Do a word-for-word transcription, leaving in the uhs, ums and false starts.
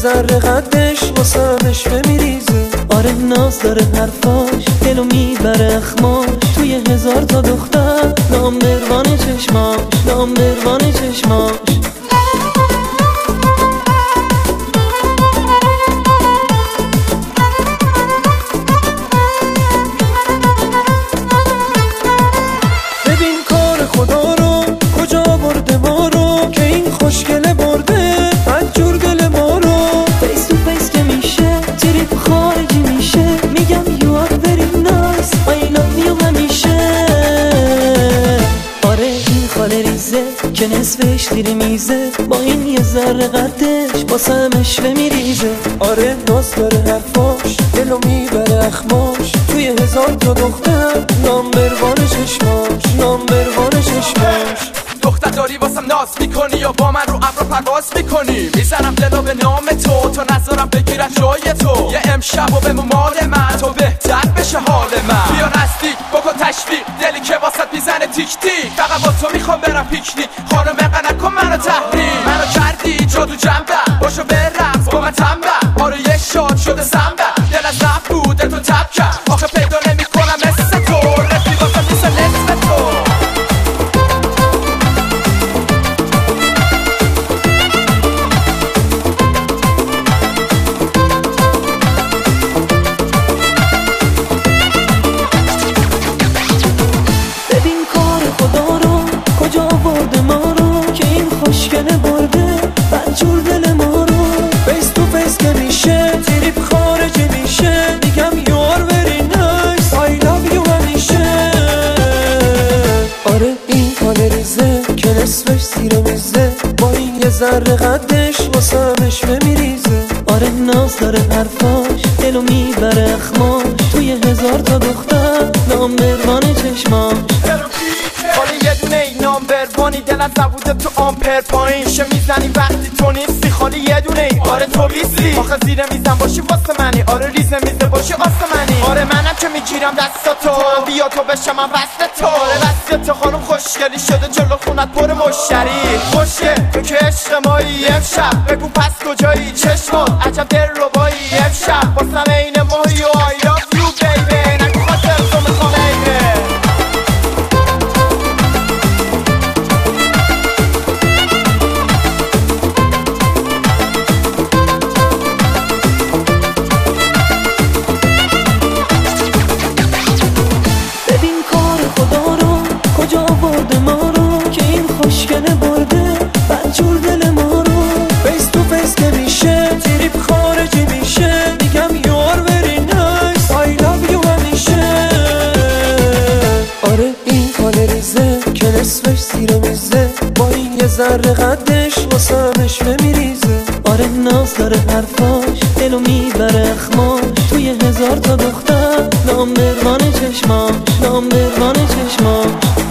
ذره قدش واسمش بمیریزه. آره ناز داره حرفاش دلو میبره اخماش، توی هزار تا دختر نامبروان چشماش، نامبروان چشماش. ببین کار خدا رو کجا برده ما رو، که این خوشگله برده بدجور دل ما رو. فیس تو فیس که میشه تریپ خارجی میشه، میگم you are very nice I love you همیشه. آره این خاله ریزه که نصفش زیر میزه، با این یه ذره قدش باسمش بمیریزه. آره ناز داره حرفاش دلو میبره اخماش، توی هزار تا دختر نامبروان چشماش، نامبروان چشماش. دختر داری واسم ناز میکنی یا با من رو ابر پرواز میکنی؟ میزنم دلو به نام تو تا نظرم بگیرن جای تو. یه امشب و به مال من تو بهتر بشه حال من. بیا نزدیک بکن تشویق، دلی که واسط میزنه تیک تیک. فقط با تو میخوام برم پیکنیک، خانم اینقدر نکن منو تحریک. منو کردی جادو جنبه باشو برقص با من تنبه. آره یه شاد شده سنبه، دل از رفت بود دل تو تب کرد. آخه پیدا نمیکنم مثل تو، رفی واسم نیست نصف تو. خوشگله برده بدجور دل ما رو. فیس تو فیس که میشه تریپ خارجی میشه، میگم you are very nice I love you همیشه. آره این خاله ریزه که نصفش زیر میزه، با این یه ذره قدش واسمش بمیریزه. آره ناز داره حرفاش دلو میبره اخماش، توی هزار تا دختر نامبروان چشماش. حالا یه دونه ای نامبروانی، دلت نبوده تو آمپر پایین شه میزنی وقتی تو نیستی. خالی یه دونه ای آره تو بیستی، آخه زیر میزن باشی واسه منی. آره ریزه میزه باشی آسمنی. آره منم که میگیرم دستاتو، بیا تو بشم من وسط تو. آره وسط تو خانم خوشگلی شده جلو خونت پر مشتری. خوشه تو که عشق مایی امشب، بگو پس کجایی چشمات عجب دل ربایی امشب. واسم این ماهی و I love you baby، نگو خاطر تو میخوام عیبه. خوشگله برده بدجور دل ما رو. فیس تو فیس که میشه تریپ خارجی میشه، میگم you are very nice I love you همیشه. آره این خاله ریزه که نصفش زیر میزه، با این یه ذره قدش واسمش بمیریزه. آره ناز داره حرفاش دلو میبره اخماش، توی هزار تا دختر نامبروان چشماش، نامبروان چشماش.